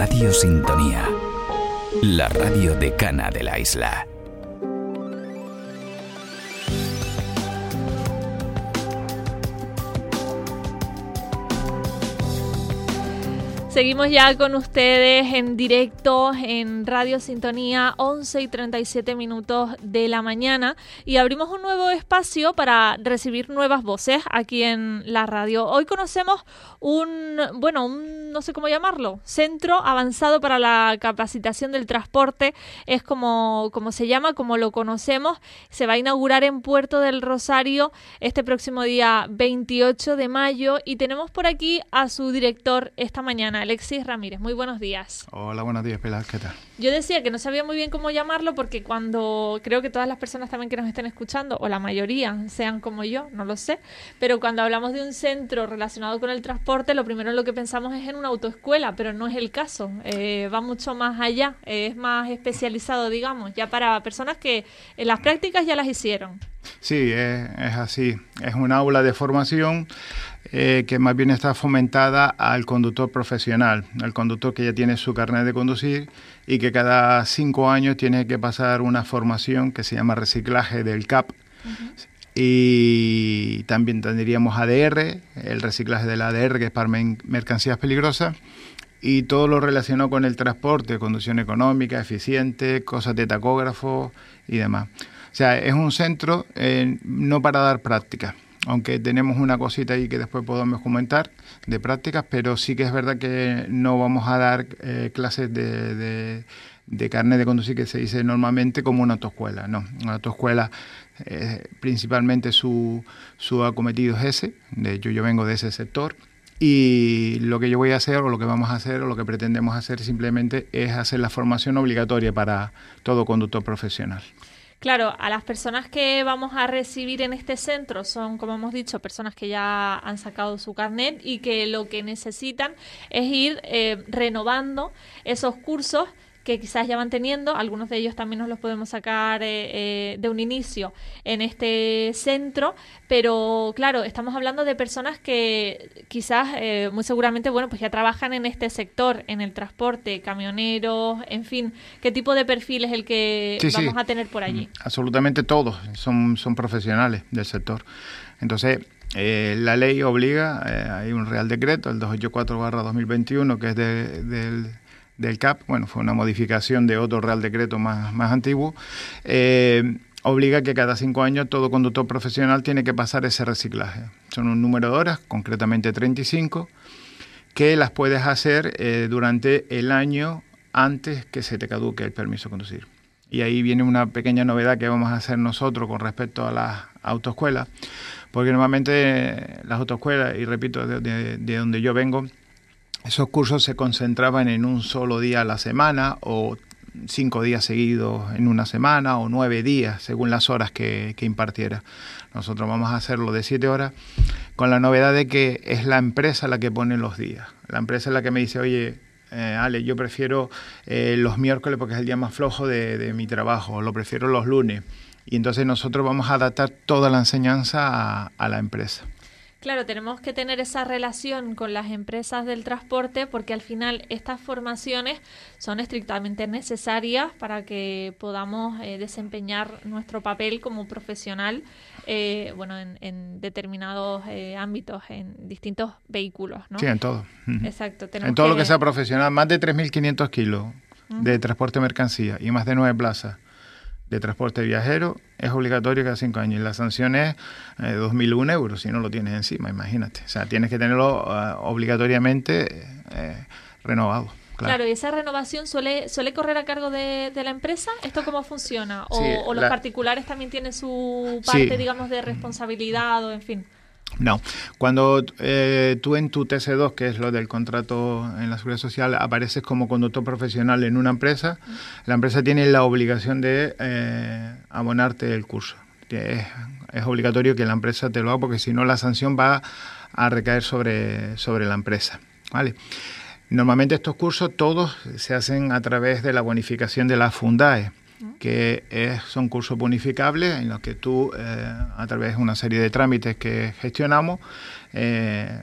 Radio Sintonía, la radio decana de la isla. Seguimos ya con ustedes en directo en Radio Sintonía, 11:37 de la mañana, y abrimos un nuevo espacio para recibir nuevas voces aquí en la radio. Hoy conocemos un no sé cómo llamarlo, Centro Avanzado para la Capacitación del Transporte, es como se llama, como lo conocemos. Se va a inaugurar en Puerto del Rosario este próximo día 28 de mayo y tenemos por aquí a su director esta mañana, Alexis Ramírez. Muy buenos días. Hola, buenos días, Pilar. ¿Qué tal? Yo decía que no sabía muy bien cómo llamarlo porque cuando creo que todas las personas también que nos estén escuchando, o la mayoría, sean como yo, no lo sé, pero cuando hablamos de un centro relacionado con el transporte, lo primero en lo que pensamos es en una autoescuela, pero no es el caso. Va mucho más allá, es más especializado, digamos, ya para personas que en las prácticas ya las hicieron. Sí, es así. Es un aula de formación que más bien está fomentada al conductor profesional, al conductor que ya tiene su carnet de conducir y que cada 5 años tiene que pasar una formación que se llama reciclaje del CAP. Uh-huh. Y también tendríamos ADR, el reciclaje del ADR, que es para mercancías peligrosas, y todo lo relacionado con el transporte, conducción económica, eficiente, cosas de tacógrafo y demás. O sea, es un centro no para dar prácticas, aunque tenemos una cosita ahí que después podemos comentar de prácticas, pero sí que es verdad que no vamos a dar clases de carnet de conducir, que se dice normalmente, como una autoescuela. No, una autoescuela principalmente su acometido es ese. De hecho, yo vengo de ese sector. Y lo que yo voy a hacer, o lo que vamos a hacer, o lo que pretendemos hacer simplemente es hacer la formación obligatoria para todo conductor profesional. Claro, a las personas que vamos a recibir en este centro son, como hemos dicho, personas que ya han sacado su carnet y que lo que necesitan es ir renovando esos cursos que quizás ya van teniendo. Algunos de ellos también nos los podemos sacar de un inicio en este centro, pero claro, estamos hablando de personas que quizás muy seguramente, pues ya trabajan en este sector, en el transporte, camioneros, en fin. ¿Qué tipo de perfil es el que vamos a tener por allí? Absolutamente todos son profesionales del sector. Entonces, la ley obliga, hay un Real Decreto, el 284/2021, que es del CAP, fue una modificación de otro Real Decreto más antiguo, obliga que cada 5 años todo conductor profesional tiene que pasar ese reciclaje. Son un número de horas, concretamente 35, que las puedes hacer durante el año antes que se te caduque el permiso de conducir. Y ahí viene una pequeña novedad que vamos a hacer nosotros con respecto a las autoescuelas, porque normalmente las autoescuelas, y repito, de donde yo vengo, esos cursos se concentraban en un solo día a la semana, o 5 días seguidos en una semana, o 9 días, según las horas que impartiera. Nosotros vamos a hacerlo de 7 horas, con la novedad de que es la empresa la que pone los días. La empresa es la que me dice, oye, Ale, yo prefiero los miércoles porque es el día más flojo de mi trabajo, o lo prefiero los lunes. Y entonces nosotros vamos a adaptar toda la enseñanza a la empresa. Claro, tenemos que tener esa relación con las empresas del transporte porque al final estas formaciones son estrictamente necesarias para que podamos desempeñar nuestro papel como profesional en determinados ámbitos, en distintos vehículos, ¿no? Sí, en todo. Exacto. En todo lo que sea profesional, más de 3.500 kilos de transporte de mercancía y más de 9 plazas de transporte viajero, es obligatorio cada 5 años. Y la sanción es 2.001 euros si no lo tienes encima, imagínate. O sea, tienes que tenerlo obligatoriamente renovado. Claro, y esa renovación suele correr a cargo de la empresa. ¿Esto cómo funciona? ¿O los particulares también tienen su parte, digamos, de responsabilidad o en fin? No, cuando tú en tu TC2, que es lo del contrato en la Seguridad Social, apareces como conductor profesional en una empresa, la empresa tiene la obligación de abonarte el curso. Es obligatorio que la empresa te lo haga porque si no la sanción va a recaer sobre la empresa, ¿vale? Normalmente estos cursos todos se hacen a través de la bonificación de la Fundae, que son cursos bonificables en los que tú, a través de una serie de trámites que gestionamos,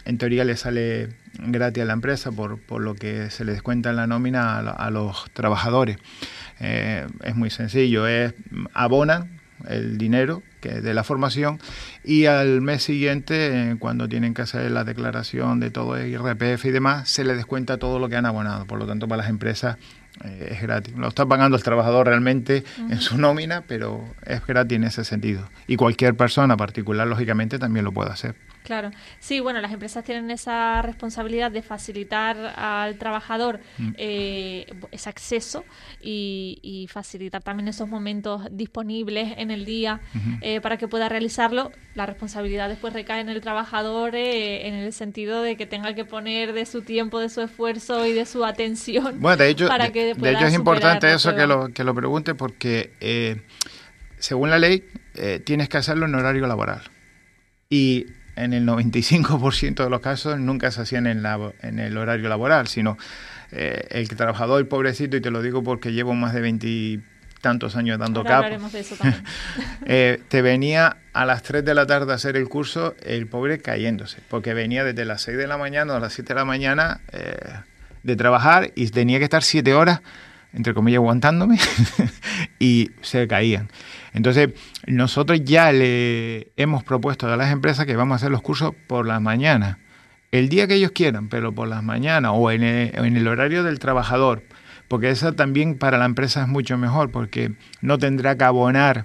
en teoría le sale gratis a la empresa por lo que se le descuenta en la nómina a los trabajadores. Es muy sencillo, abonan el dinero de la formación y al mes siguiente, cuando tienen que hacer la declaración de todo el IRPF y demás, se les descuenta todo lo que han abonado. Por lo tanto, para las empresas es gratis. Lo está pagando el trabajador realmente en su nómina, pero es gratis en ese sentido. Y cualquier persona particular, lógicamente, también lo puede hacer. Claro. Sí, bueno, las empresas tienen esa responsabilidad de facilitar al trabajador ese acceso y facilitar también esos momentos disponibles en el día para que pueda realizarlo. La responsabilidad después recae en el trabajador en el sentido de que tenga que poner de su tiempo, de su esfuerzo y de su atención. Bueno, de hecho, para que de hecho es importante eso que lo pregunte porque según la ley tienes que hacerlo en horario laboral. Y en el 95% de los casos nunca se hacían en el horario laboral, sino el trabajador, el pobrecito, y te lo digo porque llevo más de 20 tantos años dando Ahora capo. hablaremos de eso también. Te venía a las 3 de la tarde a hacer el curso, el pobre cayéndose, porque venía desde las 6 de la mañana a las 7 de la mañana de trabajar y tenía que estar 7 horas, entre comillas, aguantándome y se caían. Entonces, nosotros ya le hemos propuesto a las empresas que vamos a hacer los cursos por las mañanas, el día que ellos quieran, pero por las mañanas o en el horario del trabajador, porque eso también para la empresa es mucho mejor, porque no tendrá que abonar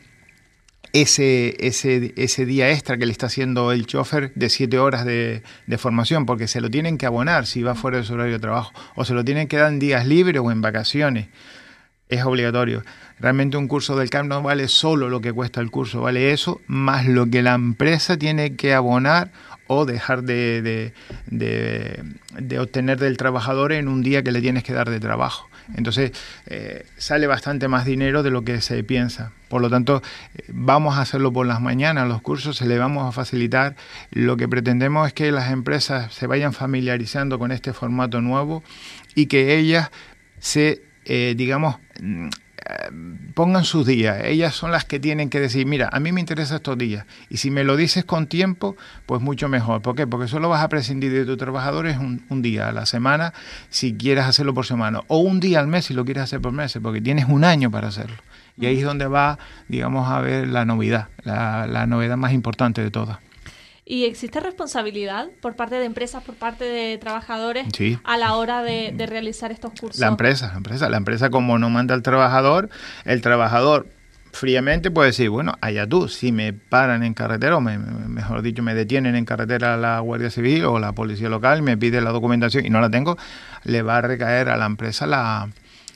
ese día extra que le está haciendo el chofer de 7 horas de formación, porque se lo tienen que abonar si va fuera de su horario de trabajo, o se lo tienen que dar en días libres o en vacaciones. Es obligatorio. Realmente un curso del CAP no vale solo lo que cuesta el curso, vale eso, más lo que la empresa tiene que abonar o dejar de obtener del trabajador en un día que le tienes que dar de trabajo. Entonces, sale bastante más dinero de lo que se piensa. Por lo tanto, vamos a hacerlo por las mañanas, los cursos se le vamos a facilitar. Lo que pretendemos es que las empresas se vayan familiarizando con este formato nuevo y que ellas pongan sus días. Ellas son las que tienen que decir, mira, a mí me interesa estos días, y si me lo dices con tiempo, pues mucho mejor. ¿Por qué? Porque solo vas a prescindir de tus trabajadores un día a la semana si quieres hacerlo por semana, o un día al mes si lo quieres hacer por meses, porque tienes un año para hacerlo. Y ahí es donde va, digamos, a ver la novedad, la novedad más importante de todas. ¿Y existe responsabilidad por parte de empresas, por parte de trabajadores Sí. a la hora de realizar estos cursos? La empresa como no manda al trabajador, el trabajador fríamente puede decir, bueno, allá tú, si me paran en carretera, o mejor dicho, me detienen en carretera la Guardia Civil o la Policía Local, me pide la documentación y no la tengo, le va a recaer a la empresa la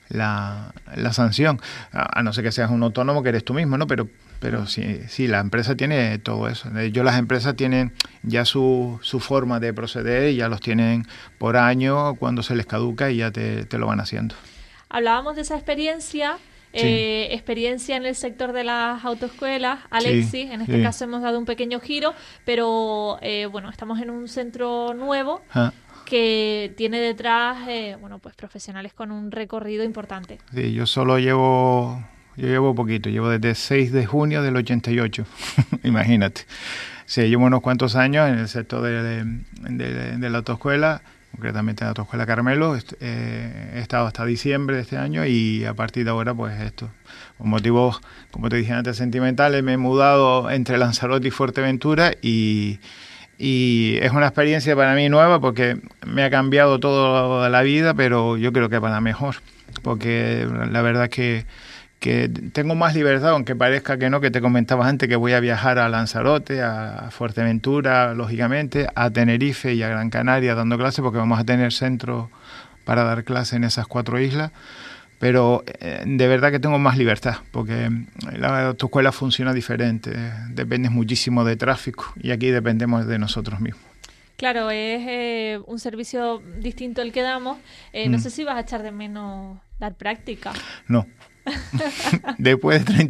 sanción, a no ser que seas un autónomo, que eres tú mismo, ¿no? Pero sí, la empresa tiene todo eso. De hecho, las empresas tienen ya su forma de proceder y ya los tienen por año cuando se les caduca y ya te lo van haciendo. Hablábamos de esa experiencia, experiencia en el sector de las autoescuelas. Alexis, en este caso hemos dado un pequeño giro, pero estamos en un centro nuevo que tiene detrás pues profesionales con un recorrido importante. Sí, yo llevo poquito, llevo desde 6 de junio del 88, imagínate. Sí, llevo unos cuantos años en el sector de la autoescuela, concretamente en la autoescuela Carmelo. He estado hasta diciembre de este año y a partir de ahora, pues esto, por motivos, como te dije antes, sentimentales, me he mudado entre Lanzarote y Fuerteventura y es una experiencia para mí nueva porque me ha cambiado toda la vida, pero yo creo que para mejor, porque la verdad es que tengo más libertad, aunque parezca que no, que te comentabas antes que voy a viajar a Lanzarote, a Fuerteventura, lógicamente, a Tenerife y a Gran Canaria dando clases, porque vamos a tener centros para dar clases en esas 4 islas, pero de verdad que tengo más libertad, porque la autoescuela funciona diferente, dependes muchísimo de tráfico y aquí dependemos de nosotros mismos. Claro, es un servicio distinto el que damos. No sé si vas a echar de menos dar práctica. No. Después de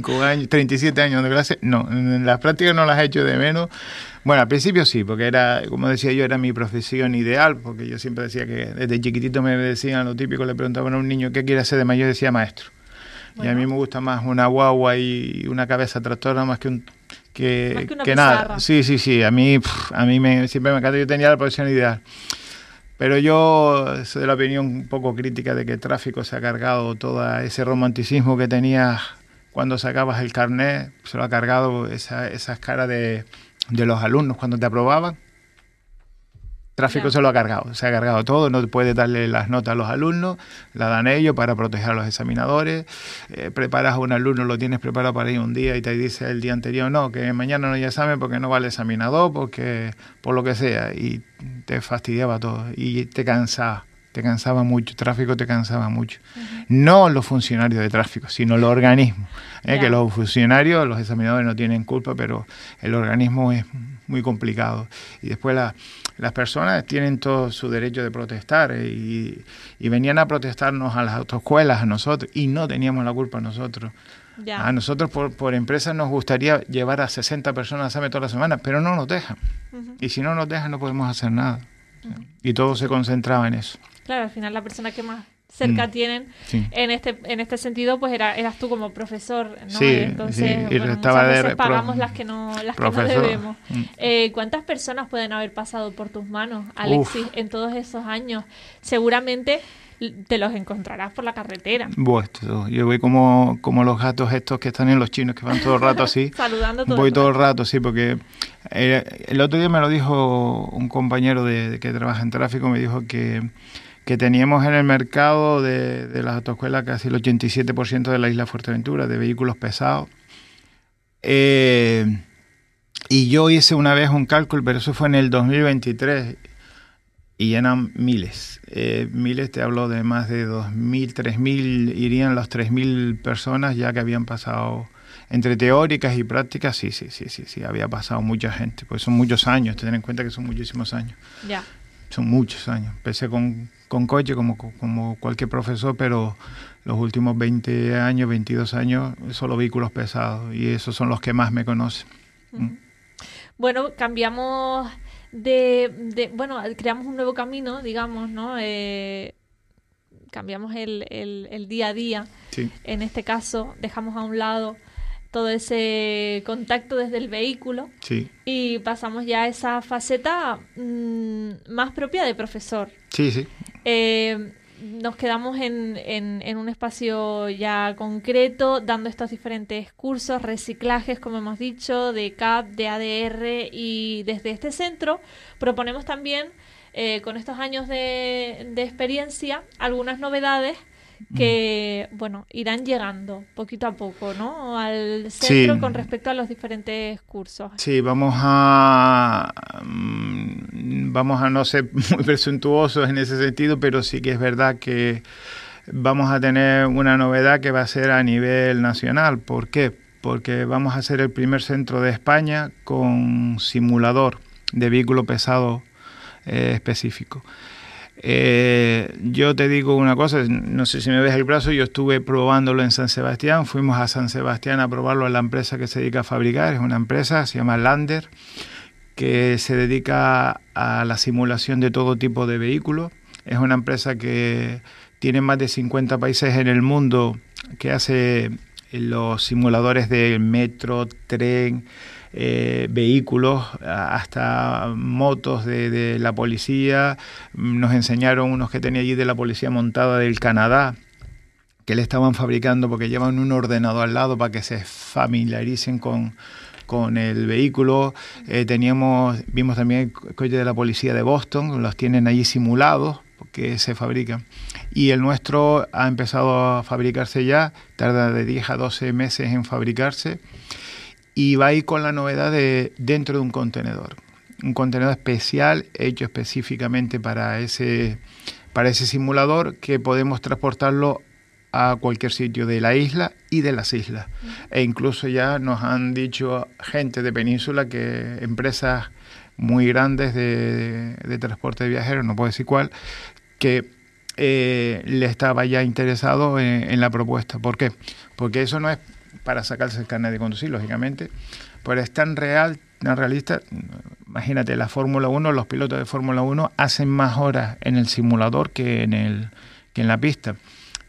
37 años de clase, no, las prácticas no las he hecho de menos. Bueno, al principio sí, porque era, como decía yo, era mi profesión ideal, porque yo siempre decía que desde chiquitito me decían lo típico, le preguntaban a un niño qué quiere hacer de mayor, decía maestro. Bueno. Y a mí me gusta más una guagua y una cabeza tractora más que un Más que una que pizarra. nada. Sí, a mí siempre me encanta. Yo tenía la profesión ideal. Pero yo soy de la opinión un poco crítica de que el tráfico se ha cargado todo ese romanticismo que tenías cuando sacabas el carnet, se lo ha cargado esas caras de los alumnos cuando te aprobaban. Tráfico se lo ha cargado, se ha cargado todo, no puedes darle las notas a los alumnos, la dan ellos para proteger a los examinadores, preparas a un alumno, lo tienes preparado para ir un día y te dice el día anterior, no, que mañana no hay examen porque no va el examinador, porque por lo que sea, y te fastidiaba todo y te cansaba mucho, tráfico te cansaba mucho. No los funcionarios de tráfico, sino los organismos, que los funcionarios, los examinadores no tienen culpa, pero el organismo es muy complicado. Y después las personas tienen todo su derecho de protestar y venían a protestarnos a las autoescuelas, a nosotros, y no teníamos la culpa nosotros. Ya. A nosotros por empresa nos gustaría llevar a 60 personas a examen toda la semana, pero no nos dejan. Y si no nos dejan no podemos hacer nada. Y todo se concentraba en eso. Claro, al final la persona que más cerca tienen en este sentido, pues eras tú como profesor, ¿no? Sí, entonces, y bueno, estaba muchas veces pagamos las que no debemos. Mm. ¿Cuántas personas pueden haber pasado por tus manos, Alexis, en todos esos años? Seguramente te los encontrarás por la carretera. Yo voy como los gatos estos que están en los chinos, que van todo el rato así. Saludando todo Voy todo el rato, sí, porque el otro día me lo dijo un compañero que trabaja en tráfico, me dijo que teníamos en el mercado de las autoescuelas casi el 87% de la isla Fuerteventura, de vehículos pesados. Y yo hice una vez un cálculo, pero eso fue en el 2023, y eran miles. Miles, te hablo de más de 2.000, 3.000, irían las 3.000 personas ya que habían pasado entre teóricas y prácticas. Sí, había pasado mucha gente, pues son muchos años, ten en cuenta que son muchísimos años. Ya. Son muchos años. Empecé con coche como cualquier profesor, pero los últimos 20 años, 22 años, solo vehículos pesados, y esos son los que más me conocen. Bueno, cambiamos bueno, creamos un nuevo camino, digamos, ¿no? Cambiamos el día a día. Sí. En este caso, dejamos a un lado todo ese contacto desde el vehículo y pasamos ya a esa faceta más propia de profesor. Sí. Nos quedamos en un espacio ya concreto, dando estos diferentes cursos, reciclajes, como hemos dicho, de CAP, de ADR, y desde este centro proponemos también, con estos años de experiencia, algunas novedades que, bueno, irán llegando poquito a poco, ¿no? Al centro con respecto a los diferentes cursos. Sí, vamos a no ser muy presuntuosos en ese sentido, pero sí que es verdad que vamos a tener una novedad que va a ser a nivel nacional. ¿Por qué? Porque vamos a ser el primer centro de España con simulador de vehículo pesado específico. Yo te digo una cosa, no sé si me ves el brazo, yo estuve probándolo en San Sebastián, fuimos a San Sebastián a probarlo en la empresa que se dedica a fabricar, es una empresa, se llama Lander, que se dedica a la simulación de todo tipo de vehículos. Es una empresa que tiene más de 50 países en el mundo, que hace los simuladores de metro, tren, vehículos, hasta motos de la policía. Nos enseñaron unos que tenía allí de la policía montada del Canadá, que le estaban fabricando porque llevan un ordenador al lado para que se familiaricen con el vehículo. Vimos también el coche de la policía de Boston, los tienen allí simulados porque se fabrican. Y el nuestro ha empezado a fabricarse ya, tarda de 10 a 12 meses en fabricarse, y va a ir con la novedad de dentro de un contenedor especial hecho específicamente para ese simulador, que podemos transportarlo a cualquier sitio de la isla y de las islas. E incluso ya nos han dicho gente de Península, que empresas muy grandes de transporte de viajeros, no puedo decir cuál, que le estaba ya interesado en la propuesta. ¿Por qué? Porque eso no es para sacarse el carnet de conducir, lógicamente, pero es tan realista. Imagínate, la Fórmula 1, los pilotos de Fórmula 1 hacen más horas en el simulador que en la pista.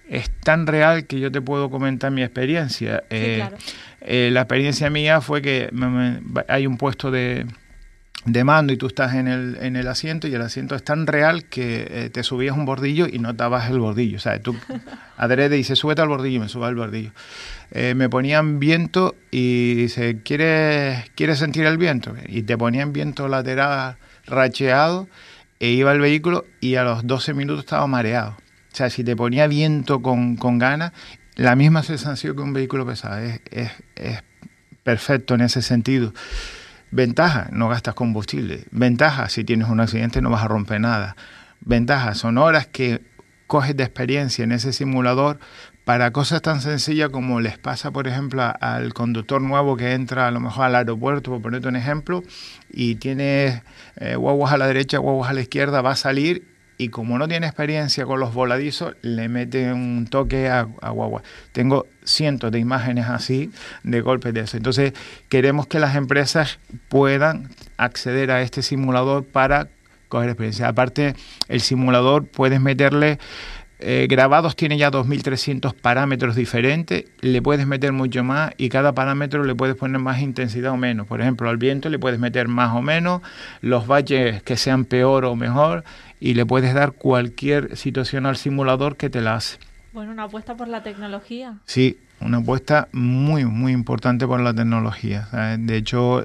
es tan real que yo te puedo comentar mi experiencia. Sí, claro. La experiencia mía fue que hay un puesto de mando y tú estás en el asiento y el asiento es tan real que te subías un bordillo y notabas el bordillo. O sea, tú adrede dices, súbete al bordillo y me subo al bordillo. Me ponían viento y dice, ¿quieres sentir el viento? Y te ponían viento lateral racheado e iba el vehículo y a los 12 minutos estaba mareado. O sea, si te ponía viento con ganas, la misma sensación que un vehículo pesado. Es perfecto en ese sentido. Ventaja, no gastas combustible. Ventaja, si tienes un accidente no vas a romper nada. Ventaja, son horas que coges de experiencia en ese simulador para cosas tan sencillas como les pasa, por ejemplo, al conductor nuevo que entra a lo mejor al aeropuerto, por ponerte un ejemplo, y tienes guaguas a la derecha, guaguas a la izquierda, va a salir y como no tiene experiencia con los voladizos, le mete un toque a guagua. Tengo cientos de imágenes así de golpes de eso. Entonces, queremos que las empresas puedan acceder a este simulador para coger experiencia. Aparte, el simulador puedes meterle grabados, tiene ya 2.300 parámetros diferentes, le puedes meter mucho más y cada parámetro le puedes poner más intensidad o menos. Por ejemplo, al viento le puedes meter más o menos, los baches que sean peor o mejor, y le puedes dar cualquier situación al simulador que te la hace. Bueno, una apuesta por la tecnología. Sí, una apuesta muy, muy importante por la tecnología. De hecho,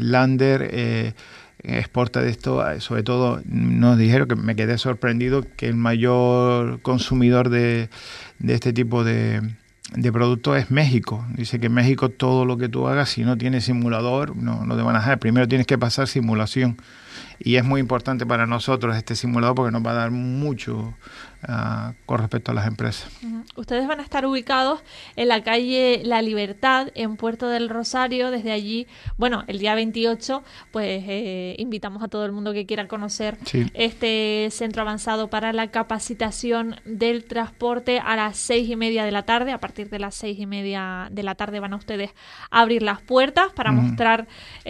Lander exporta de esto, sobre todo nos dijeron, que me quedé sorprendido, que el mayor consumidor de este tipo de productos es México. Dice que en México todo lo que tú hagas, si no tienes simulador, no te van a dejar. Primero tienes que pasar simulación. Y es muy importante para nosotros este simulador porque nos va a dar mucho con respecto a las empresas. Ustedes van a estar ubicados en la calle La Libertad, en Puerto del Rosario. Desde allí, bueno, el día 28, pues invitamos a todo el mundo que quiera conocer este centro avanzado para la capacitación del transporte a las 6:30 de la tarde. A partir de las 6:30 de la tarde van a ustedes a abrir las puertas para mostrar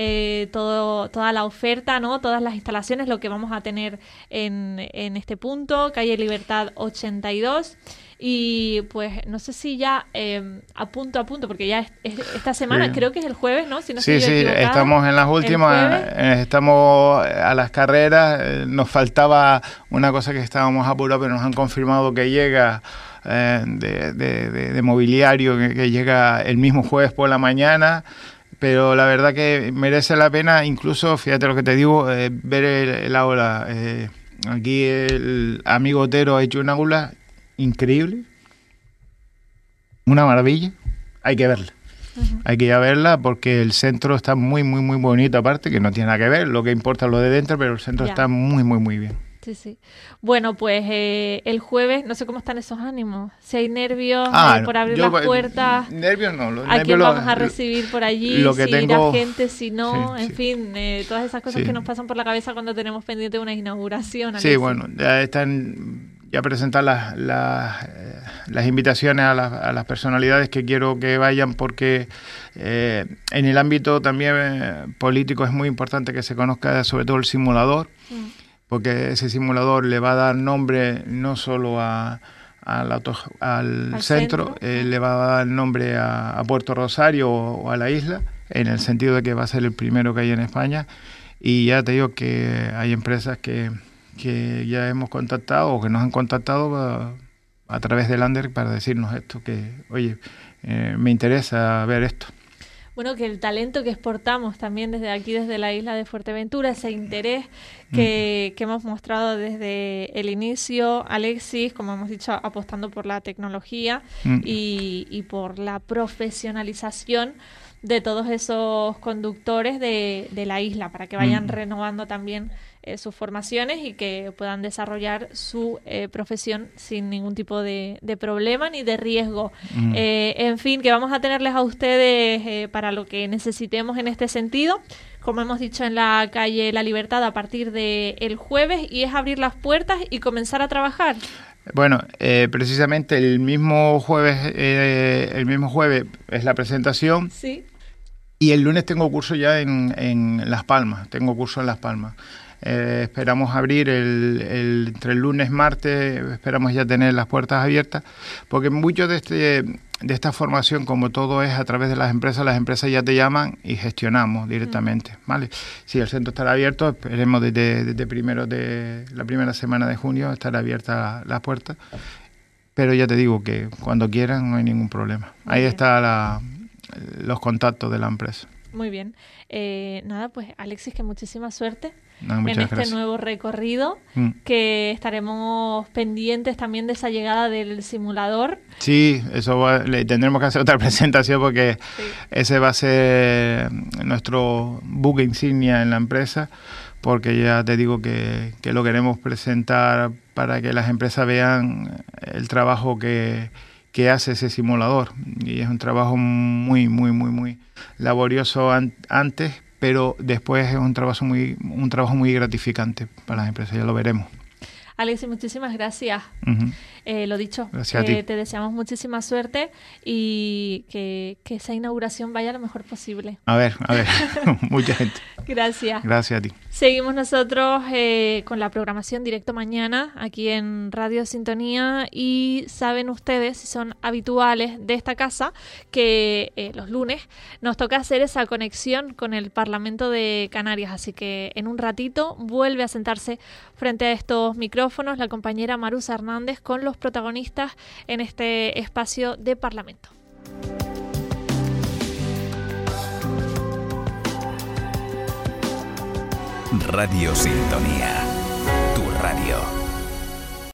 toda la oferta, ¿no? Todas las instalaciones, lo que vamos a tener en este punto, calle Libertad 82. Y pues no sé si ya a punto, porque ya esta semana, creo que es el jueves, ¿no? Si no estoy equivocada, estamos en las últimas, estamos a las carreras, nos faltaba una cosa que estábamos apurados, pero nos han confirmado que llega de mobiliario, que llega el mismo jueves por la mañana. Pero la verdad que merece la pena, incluso, fíjate lo que te digo, ver el aula. Aquí el amigo Otero ha hecho un aula increíble, una maravilla, hay que verla. Hay que ir a verla porque el centro está muy, muy, muy bonito, aparte que no tiene nada que ver, lo que importa es lo de dentro, pero el centro está muy, muy, muy bien. Sí. Bueno, pues el jueves, no sé cómo están esos ánimos. Si hay nervios por abrir las puertas. Nervios no. ¿A quién vamos a recibir por allí? Lo que si tengo, irá gente, si no. En fin, todas esas cosas que nos pasan por la cabeza cuando tenemos pendiente una inauguración. Sí, bueno, ya están presentar las invitaciones a las personalidades que quiero que vayan, porque en el ámbito también político es muy importante que se conozca sobre todo el simulador. Porque ese simulador le va a dar nombre no solo al centro, le va a dar nombre a Puerto Rosario o a la isla, en el sentido de que va a ser el primero que hay en España. Y ya te digo que hay empresas que ya hemos contactado o que nos han contactado a través de Lander para decirnos esto, que oye, me interesa ver esto. Bueno, que el talento que exportamos también desde aquí, desde la isla de Fuerteventura, ese interés que hemos mostrado desde el inicio, Alexis, como hemos dicho, apostando por la tecnología y por la profesionalización de todos esos conductores de la isla, para que vayan renovando también sus formaciones y que puedan desarrollar su profesión sin ningún tipo de problema ni de riesgo. En fin, que vamos a tenerles a ustedes para lo que necesitemos en este sentido, como hemos dicho, en la calle La Libertad a partir del jueves, y es abrir las puertas y comenzar a trabajar. Bueno, precisamente el mismo jueves es la presentación. Sí. Y el lunes tengo curso ya en Las Palmas, tengo curso en Las Palmas. Esperamos abrir entre el lunes y martes, esperamos ya tener las puertas abiertas, porque mucho de esta formación, como todo es a través de las empresas ya te llaman y gestionamos directamente, ¿vale? Sí, el centro estará abierto, esperemos desde la primera semana de junio estará abierta la puerta, pero ya te digo que cuando quieran no hay ningún problema. Ahí están los contactos de la empresa. Muy bien. Nada, pues Alexis, que muchísima suerte No, en este gracias. nuevo recorrido, que estaremos pendientes también de esa llegada del simulador. Sí, le tendremos que hacer otra presentación porque ese va a ser nuestro buque insignia en la empresa, porque ya te digo que lo queremos presentar para que las empresas vean el trabajo que hace ese simulador, y es un trabajo muy laborioso antes, pero después es un trabajo muy gratificante para las empresas, ya lo veremos. Alexis, muchísimas gracias. Lo dicho, Gracias a ti. Te deseamos muchísima suerte y que esa inauguración vaya lo mejor posible. A ver, mucha gente. Gracias. Gracias a ti. Seguimos nosotros con la programación Directo Mañana aquí en Radio Sintonía, y saben ustedes, si son habituales de esta casa, que los lunes nos toca hacer esa conexión con el Parlamento de Canarias, así que en un ratito vuelve a sentarse frente a estos micrófonos la compañera Marusa Hernández con los protagonistas en este espacio de Parlamento. Radio Sintonía, tu radio.